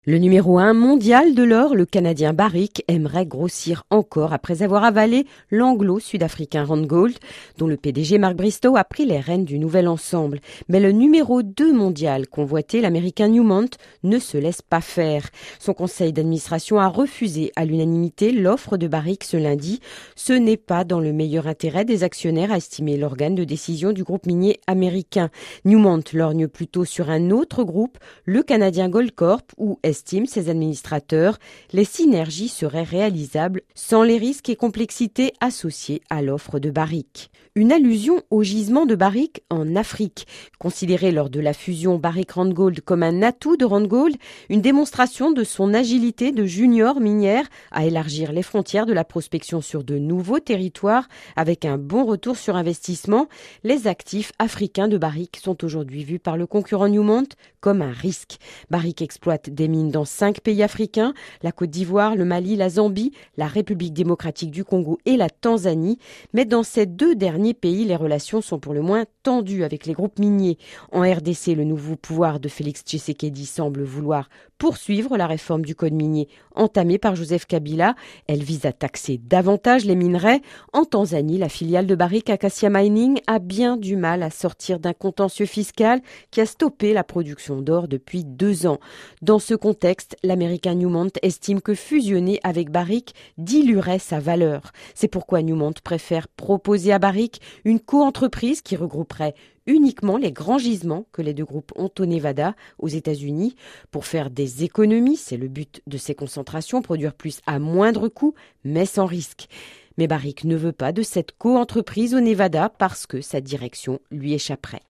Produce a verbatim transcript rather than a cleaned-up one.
Le numéro un mondial de l'or, le Canadien Barrick, aimerait grossir encore après avoir avalé l'anglo-sud-africain Randgold, dont le P D G Mark Bristow a pris les rênes du nouvel ensemble. Mais le numéro deux mondial convoité, l'Américain Newmont, ne se laisse pas faire. Son conseil d'administration a refusé à l'unanimité l'offre de Barrick ce lundi. Ce n'est pas dans le meilleur intérêt des actionnaires, a estimé l'organe de décision du groupe minier américain. Newmont lorgne plutôt sur un autre groupe, le Canadien Goldcorp, où estiment ses administrateurs, les synergies seraient réalisables sans les risques et complexités associés à l'offre de Barrick. Une allusion au gisement de Barrick en Afrique. Considéré lors de la fusion Barrick-Randgold comme un atout de Randgold, une démonstration de son agilité de junior minière à élargir les frontières de la prospection sur de nouveaux territoires avec un bon retour sur investissement, les actifs africains de Barrick sont aujourd'hui vus par le concurrent Newmont comme un risque. Barrick exploite des mines dans cinq pays africains, la Côte d'Ivoire, le Mali, la Zambie, la République démocratique du Congo et la Tanzanie. Mais dans ces deux derniers pays, les relations sont pour le moins tendues avec les groupes miniers. En R D C, le nouveau pouvoir de Félix Tshisekedi semble vouloir poursuivre la réforme du code minier entamée par Joseph Kabila. Elle vise à taxer davantage les minerais. En Tanzanie, la filiale de Barrick Acacia Mining a bien du mal à sortir d'un contentieux fiscal qui a stoppé la production d'or depuis deux ans. Dans ce contexte, l'américain Newmont estime que fusionner avec Barrick diluerait sa valeur. C'est pourquoi Newmont préfère proposer à Barrick une coentreprise qui regrouperait uniquement les grands gisements que les deux groupes ont au Nevada, aux États-Unis. Pour faire des économies, c'est le but de ces concentrations, produire plus à moindre coût, mais sans risque. Mais Barrick ne veut pas de cette coentreprise au Nevada parce que sa direction lui échapperait.